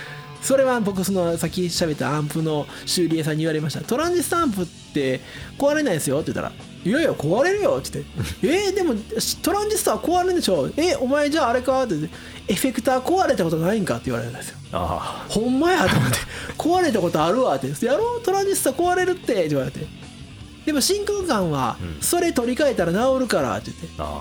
それは僕さっき喋ったアンプの修理屋さんに言われました。トランジスタアンプって壊れないですよって言ったら、いやいや壊れるよって言ってでもトランジスタは壊れるでしょ、お前じゃああれかって言って、エフェクター壊れたことないんかって言われたんですよ。ほんまやと思って壊れたことあるわって、やろうトランジスタ壊れるって言われて、でも真空管はそれ取り替えたら治るからって言って、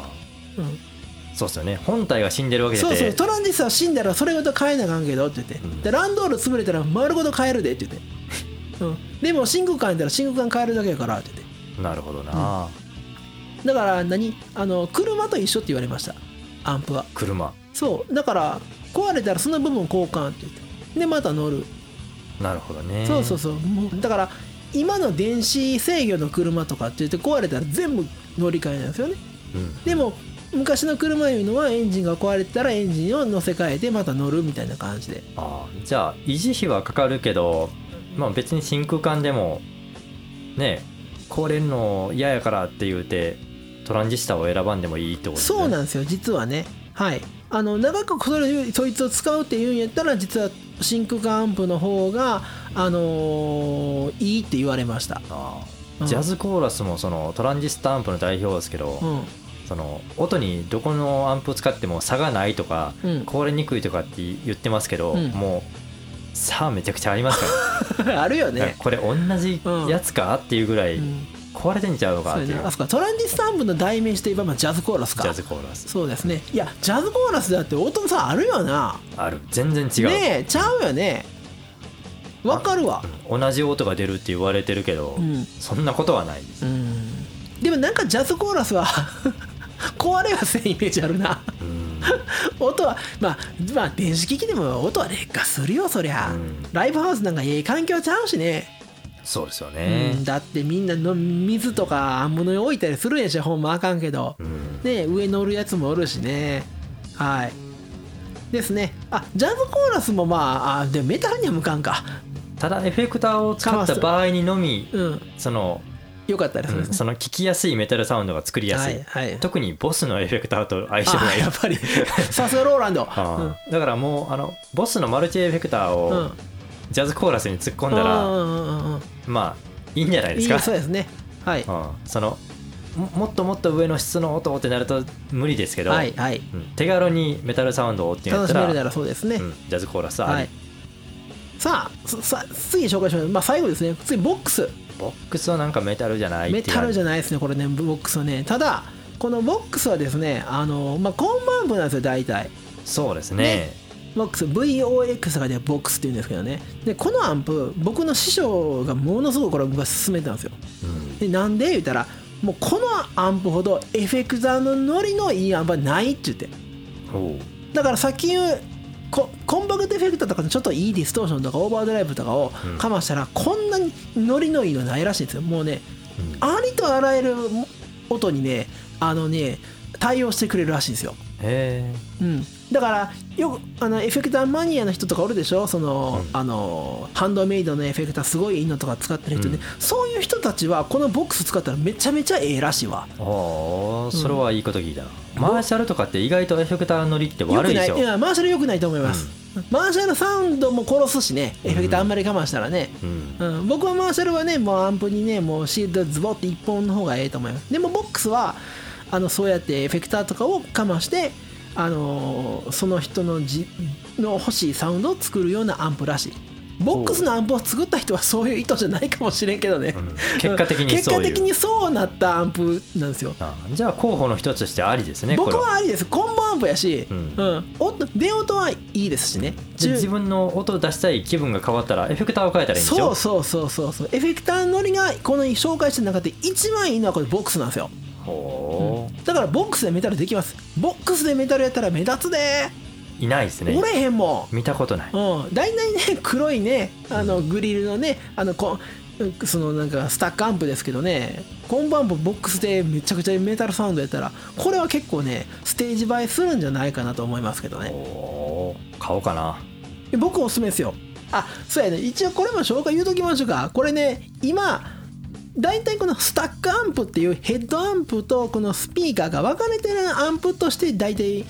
そうですよね、本体が死んでるわけで、 そうトランジスタ死んだらそれごと変えなあかんけどって言って、でランドール潰れたら丸ごと変えるでって言って、でも真空管やったら真空管変えるだけやからって言って。 なるほどな、 だから車と一緒って言われました、アンプは。 車、 そうだから壊れたらその部分交換って言ってでまた乗る。 なるほどね。 そうもうだから今の電子制御の車とかって言って壊れたら全部乗り換えなんですよね、でも昔の車いうのはエンジンが壊れてたらエンジンを乗せ替えてまた乗るみたいな感じで。 じゃあ維持費はかかるけど、別に真空管でもね壊れるの嫌やからって言うてトランジスタを選ばんでもいいってことですね。 そうなんですよ実はね。はい長くそいつを使うっていうんやったら実は真空管アンプの方がいいって言われました。 ジャズコーラスもそのトランジスタアンプの代表ですけど、その音にどこのアンプを使っても差がないとか、壊れにくいとかって言ってますけど、もう差めちゃくちゃありますからあるよね。 これ同じやつかっていうぐらい壊れてんちゃうのかっていう。 あそこトランジスタアンプの代名詞といえばジャズコーラスか。 ジャズコーラス、 そうですね。いやジャズコーラスだって音の差あるよな。 ある、全然違うねえ、ちゃうよね。わかるわ。 同じ音が出るって言われてるけど、そんなことはないです。 でもなんかジャズコーラスは壊れはせんイメージあるな音はまあ電子機器でも音は劣化するよそりゃ、ライブハウスなんか環境ちゃうしね。 そうですよね、 だってみんなの水とかアンモニア置いたりするんやし、ほんまあかんけど、ね、上乗るやつもおるしね。はいですね。ジャズコーラスもでメタルには向かんか。 ただエフェクターを使った場合にのみ、そのよかったですね、 その聞きやすいメタルサウンドが作りやすい、特にボスのエフェクターと相性がいい。 やっぱりさすがローランドだからもうボスのマルチエフェクターをジャズコーラスに突っ込んだらいいんじゃないですか。 そうですね。はい、 そのもっともっと上の質の音ってなると無理ですけど、手軽にメタルサウンドをってやったら楽しめるならそうですね、 ジャズコーラスあり。 さあ次紹介します。最後ですね。次ボックスはなんかメタルじゃないっていう。 メタルじゃないですねこれね、ボックスはね。ただこのボックスはですねコンバアンプなんですよ大体。 そうですね。 ボックス VOX がでボックスっていうんですけどね。でこのアンプ僕の師匠がものすごくこれ僕が勧めたんですよ、でなんで言ったらもうこのアンプほどエフェクターのノリのいいアンプはないって言って。だからさっき言うコンパクトエフェクターとかのちょっといいディストーションとかオーバードライブとかをかましたら、こんなにノリのいいのないらしいんですよ。もうね、ありとあらゆる音にね対応してくれるらしいんですよ。だからよくエフェクターマニアの人とかおるでしょ。その、ハンドメイドのエフェクターすごいいいのとか使ってる人ね、そういう人たちはこのボックス使ったらめちゃめちゃええらしいわ。 それはいいこと聞いたな。マーシャルとかって意外とエフェクターのりって悪いでしょ。 いやマーシャル良くないと思います、マーシャルサウンドも殺すしね、エフェクターあんまり我慢したらね、僕はマーシャルはねもうアンプにねもうシールドズボって1本の方がええと思います。でもボックスはそうやってエフェクターとかを我慢してその人の欲しいサウンドを作るようなアンプらしい。ボックスのアンプを作った人はそういう意図じゃないかもしれんけどね、 結果的にそうなったアンプなんですよ。 じゃあ候補の一つとしてありですね。 僕はありです。コンボアンプやし、出音はいいですしね。 自分の音を出したい気分が変わったらエフェクターを変えたらいいんでしょ。 そうエフェクターのノリがこの紹介してる中で一番いいのはこれボックスなんですよ。だからボックスでメタルできます。ボックスでメタルやったら目立つで。 いないですね。 おれへんもん。 見たことない。 大体ね黒いねグリルのねそのなんかスタックアンプですけどね、コンボアンプボックスでめちゃくちゃメタルサウンドやったらこれは結構ねステージ映えするんじゃないかなと思いますけどね。 買おうかな。 僕おすすめですよ。そうやね、一応これも紹介言うときましょうか。これね今大体このスタックアンプっていうヘッドアンプとこのスピーカーが分かれてるアンプとして大体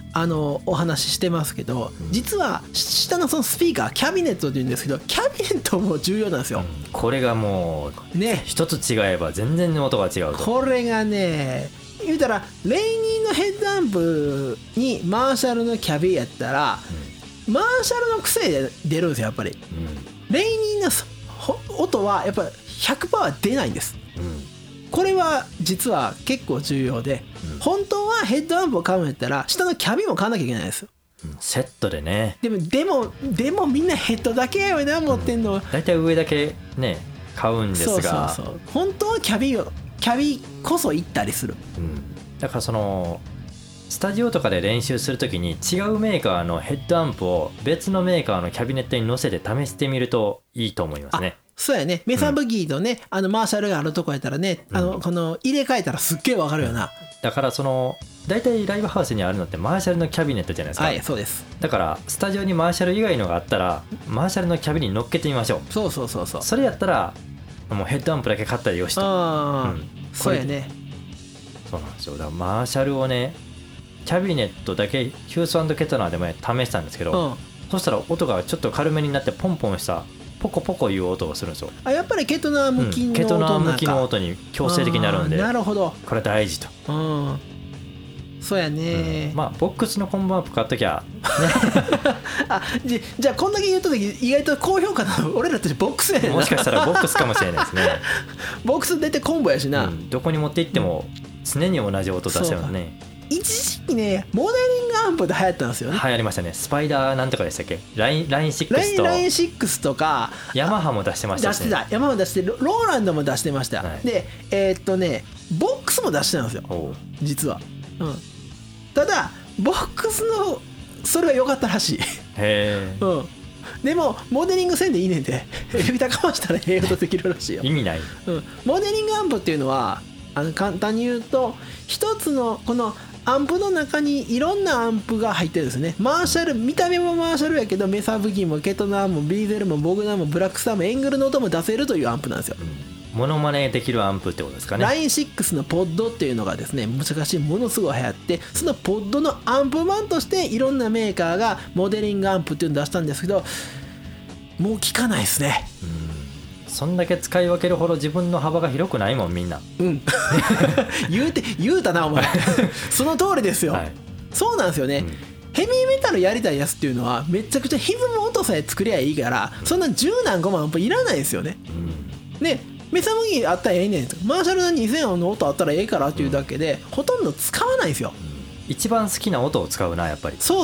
お話ししてますけど、実は下のそのスピーカーキャビネットって言うんですけど、キャビネットも重要なんですよ、 これがもうね一つ違えば全然音が違うと。 これがね言うたらレイニーのヘッドアンプにマーシャルのキャビやったら、マーシャルの癖で出るんですよやっぱり、レイニーの音はやっぱり 100% は出ないんです、これは実は結構重要で、本当はヘッドアンプを買うんやったら下のキャビも買わなきゃいけないんですよ、 セットでね。 でもみんなヘッドだけやよな持ってんの、 だいたい上だけね買うんですが、 そう本当はキャビこそ行ったりする、 だからそのスタジオとかで練習するときに違うメーカーのヘッドアンプを別のメーカーのキャビネットに乗せて試してみるといいと思いますね。 そうやね、メサブギーとね、マーシャルがあるとこやったらね、この入れ替えたらすっげえわかるよな、 だからその大体ライブハウスにあるのってマーシャルのキャビネットじゃないですか。 はい、そうです。 だからスタジオにマーシャル以外のがあったらマーシャルのキャビに乗っけてみましょう。 そうそれやったらもうヘッドアンプだけ買ったらよしと。 そうやね。 そうなんですよ。だからマーシャルをねキャビネットだけヒュース&ケトナーでも試したんですけど、そしたら音がちょっと軽めになってポンポンしたポコポコいう音がするんですよ。 やっぱりケトナー向きの音、 ケトナー向きの音に強制的になるんで、 なるほど、 これ大事と。 そうやね、 まあボックスのコンボアンプ買っときゃ、 ね、じゃあこんだけ言うと意外と高評価の俺らとしてボックスやねんな。 もしかしたらボックスかもしれないですね。 ボックス出てコンボやしな、 どこに持って行っても常に同じ音出してますね。 一時期ねモデリングアンプで流行ったんですよね。 流行りましたね。スパイダーなんとかでしたっけ、ライン6とライン6とかヤマハも出してましたし、ね、 出してた。ヤマハも出してローランドも出してました、でボックスも出してたんですよ実は、ただボックスのそれが良かったらしい。へえ、でもモデリングせんでいいねんてエフェクターかましたらええ音できるらしいよ。 意味ない、 モデリングアンプっていうのは簡単に言うと一つのこのアンプの中にいろんなアンプが入ってるんですね。マーシャル、見た目もマーシャルやけどメサブギーもケトナーもビーゼルもボグナーもブラックスターもエングルの音も出せるというアンプなんですよ。 モノマネできるアンプってことですかね。 ライン6のポッドっていうのがですね昔ものすごい流行って、そのポッドのアンプ版としていろんなメーカーがモデリングアンプっていうのを出したんですけど、もう効かないですね。 そんだけ使い分けるほど自分の幅が広くないもんみんな。 言うたなお前その通りですよ、そうなんですよね、ヘビーメタルやりたいやつっていうのはめちゃくちゃ歪む音さえ作りゃいいから、そんな10何5万アンプいらないですよね、ね、メサムギーあったらええねんとかマーシャルの2000音の音あったらええからっていうだけで、ほとんど使わないんですよ。 一番好きな音を使うなやっぱり。 そう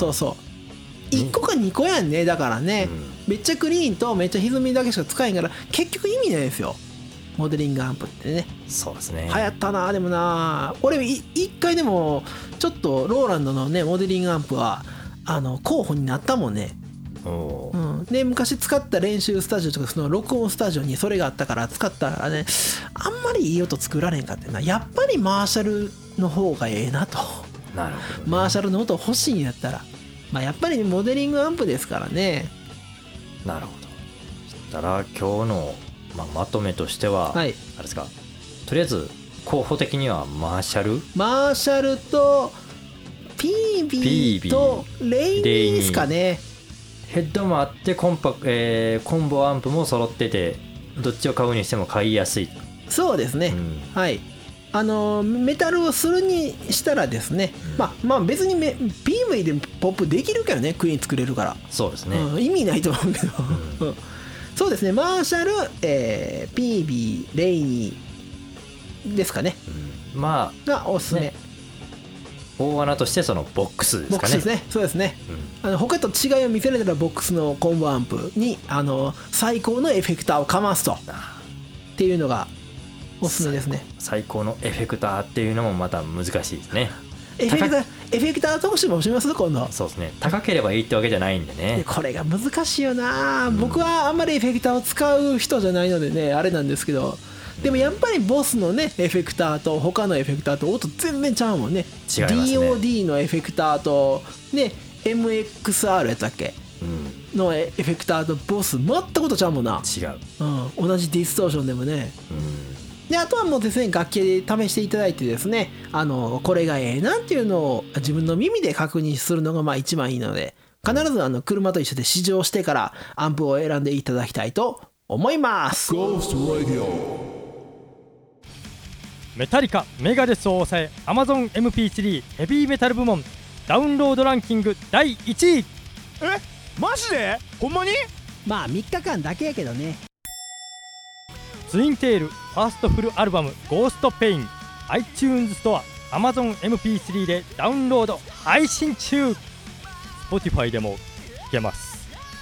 1個か2個やんね。だからね、めっちゃクリーンとめっちゃ歪みだけしか使えんから結局意味ないですよモデリングアンプってね。 そうですね、 流行ったな。でもな俺一回でもちょっとローランドのねモデリングアンプは候補になったもんね。で昔使った練習スタジオとかその録音スタジオにそれがあったから使ったからね、あんまりいい音作られんかってな。やっぱりマーシャルの方がええなと。 なるほど、 マーシャルの音欲しいんやったらやっぱりモデリングアンプですからね。 なるほど。そしたら今日の、まとめとしては、あれですか、とりあえず候補的にはマーシャルとPB とレイニーですかね。ヘッドもあってコンボアンプも揃っててどっちを買うにしても買いやすい。そうですね、はい。メタルをするにしたらですね、別にPV でポップできるからね、クイーン作れるから。そうですね、意味ないと思うけど、そうですね、マーシャル、PB レイニーですかね、がおすすめ。大穴としてそのボックスですかね。ボックスですね。そうですね、他と違いを見せれたらボックスのコンボアンプに最高のエフェクターをかますとっていうのがおすすめですね。最高のエフェクターっていうのもまた難しいですね。エフェクター特集もします今度。そうですね、高ければいいってわけじゃないんでね。これが難しいよな、僕はあんまりエフェクターを使う人じゃないのでねあれなんですけど、でもやっぱりボスのねエフェクターと他のエフェクターと音全然ちゃうもんね。違いますね。 DOD のエフェクターとね MXR やったっけ、のエフェクターとボス全く音ちゃうもんな。違う、同じディストーションでもね。 であとはもうですね、楽器で試していただいてですね、これがええなっていうのを自分の耳で確認するのがまあ一番いいので、必ず車と一緒で試乗してからアンプを選んでいただきたいと思います。 メタリカ、メガデスを抑え Amazon MP3 ヘビーメタル部門ダウンロードランキング第1位。 マジで？ほんまに？ まあ3日間だけやけどね。 ツインテールファーストフルアルバムゴーストペイン iTunes ストア Amazon MP3 でダウンロード配信中。 Spotify でも聴けます。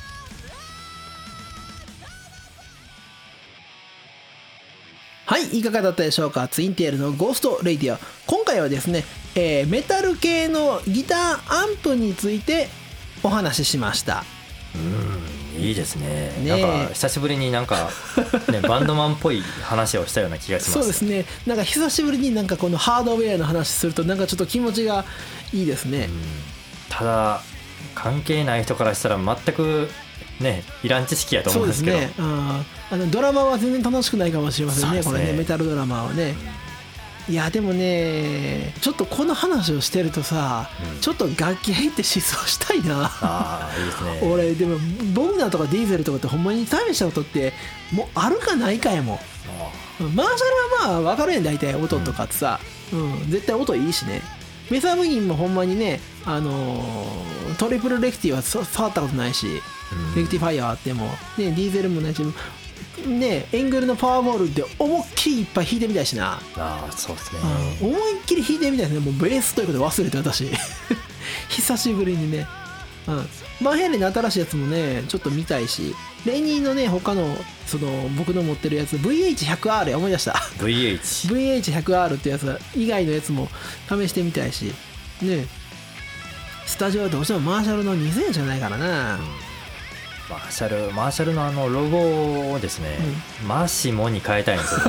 はい、いかがだったでしょうか。ツインテールのゴーストレイディオ、今回はですね、メタル系のギターアンプについてお話ししました。 いいですね。なんか久しぶりになんか、ね、バンドマンっぽい話をしたような気がします。 そうですね。なんか久しぶりになんかこのハードウェアの話するとなんかちょっと気持ちがいいですね。 ただ関係ない人からしたら全くね、いらん知識やと思うんですけど。そうですね。ドラマは全然楽しくないかもしれませんね。これね、メタルドラマはね。いやでもね、ちょっとこの話をしてるとさ、ちょっと楽器入って思想したいな。 いいですね。 俺でもボグナーとかディーゼルとかってほんまに試したことってもうあるかないかやもん。マーシャルはまあ分かるやん、大体音とかってさ、絶対音いいしね。メサブギンもほんまにね、トリプルレクティは触ったことないし、レクティファイアーあっても、ね、ディーゼルもないしね、エングルのパワーボールって思いっきりいっぱい弾いてみたいしな。 そうですね。 思いっきり弾いてみたいですね。もうベースということで忘れて私久しぶりにね、マンヘレの新しいやつもねちょっと見たいし、レニーのね他のその僕の持ってるやつ VH100R 思い出した VH100R ってやつ以外のやつも試してみたいしね。スタジオはどうしてもマーシャルの2000じゃないからな。 マーシャルのロゴをですね、マシモに変えたいんですよ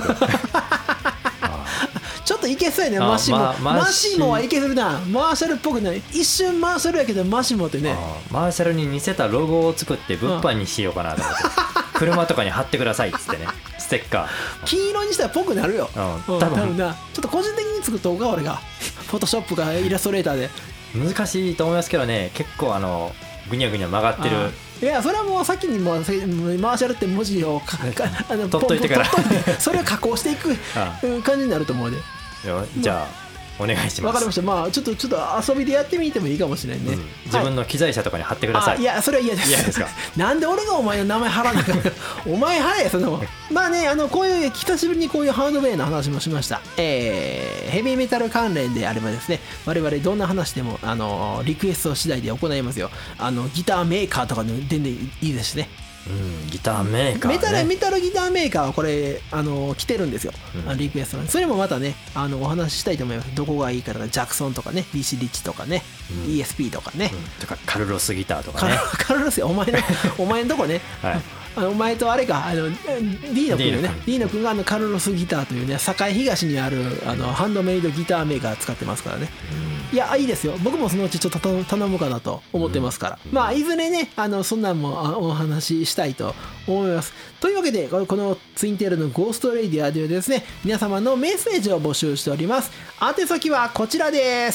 ちょっといけそうやね。マシモはいけするな。マーシャルっぽくない。一瞬マーシャルやけどマシモってね。 マーシャルに似せたロゴを作って物販にしようかなと思って車とかに貼ってくださいっつってね、ステッカー黄色にしたらっぽくなるよ。多分な。ちょっと個人的に作った方が俺がフォトショップかイラストレーターで難しいと思いますけどね。結構ぐにゃぐにゃ曲がってる。 いやそれはもう先にもマーシャルって文字を取っといてからそれを加工していく感じになると思うで。 じゃあお願いします。 わかりました。まあちょっと遊びでやってみてもいいかもしれんね。 自分の機材車とかに貼ってください。 いやそれは嫌です。 嫌ですか。 なんで俺がお前の名前貼らなかったお前貼れそのまあね、こういう久しぶりにこういうハードウェアの話もしました。ヘビーメタル関連であればですね、我々どんな話でもリクエスト次第で行いますよ。ギターメーカーとかで全然いいですしね。 ギターメーカー、ね、 メタルギターメーカーはこれ来てるんですよ、リクエストに。それもまたねお話ししたいと思います。どこがいいかとか、ジャクソンとかね、DC リッチとかね、ESP とかね、 とかカルロスギターとかね。 カルロスお前のとこね、お前とあれかD の君よね。D の君がカルロスギターというね、堺東にあるハンドメイドギターメーカー使ってますからね。いやいいですよ。僕もそのうちちょっと頼もうかなと思ってますから、まあいずれねそんなんもお話ししたいと思います。というわけでこのツインテールのゴーストレイディアではですね、皆様のメッセージを募集しております。宛先はこちらです。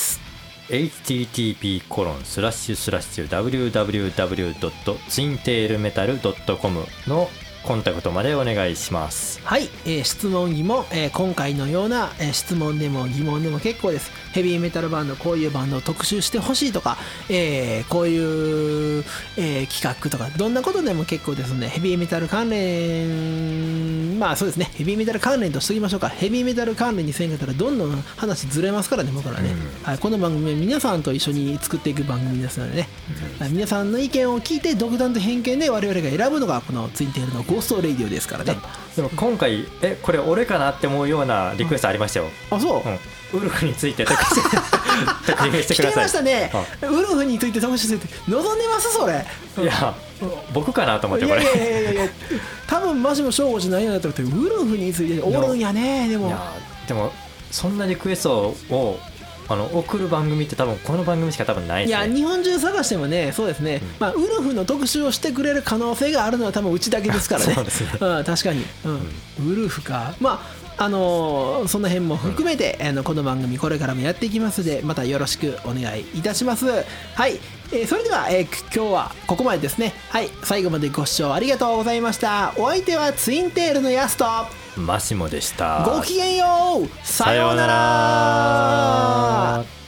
http://www.twintailmetal.com のコンタクトまでお願いします。 はい、質問疑問、今回のような、質問でも疑問でも結構です。ヘビーメタルバンド、こういうバンドを特集してほしいとか、こういう、企画とかどんなことでも結構ですね。ヘビーメタル関連、まあそうですね、ヘビーメタル関連としときましょうか。ヘビーメタル関連にせんかったらどんどん話ずれますからね、僕らね、はい、この番組は皆さんと一緒に作っていく番組ですのでね、皆さんの意見を聞いて独断と偏見で我々が選ぶのがこのツインテールのゴーストレイディオですからね。 でも今回これ俺かなって思うようなリクエストありましたよ。 あ、そう、 ウルフについて特集してください。 来てましたね、ウルフについて特集して望んでますそれ。 いや僕かなと思ってこれ。 いや多分マシも正吾じゃないよなと思って、ウルフについておるんやね。でもそんなリクエストを送る番組って多分この番組しか多分ないですね。 いや日本中探してもね、そうですね、ウルフの特集をしてくれる可能性があるのは多分うちだけですからね。 そうですね、 確かに、ウルフか、その辺も含めて、この番組これからもやっていきますので、またよろしくお願いいたします。はい、それでは、今日はここまでですね。はい、最後までご視聴ありがとうございました。お相手はツインテールのヤスとマシモでした。 ごきげんよう、さようなら。